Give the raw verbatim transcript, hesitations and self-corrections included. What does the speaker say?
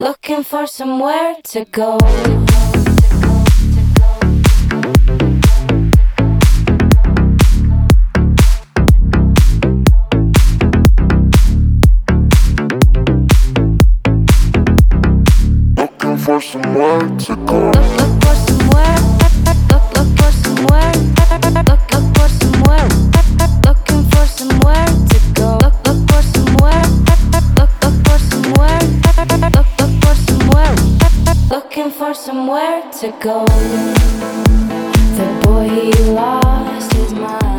Looking for somewhere to go. Looking for somewhere to go. Look, look for somewhere. Look, look for somewhere. Look, look for somewhere. Looking for somewhere to go. Look, look for somewhere. Look, look for somewhere. Look, look for somewhere. Looking for somewhere to go. The boy he lost his mind.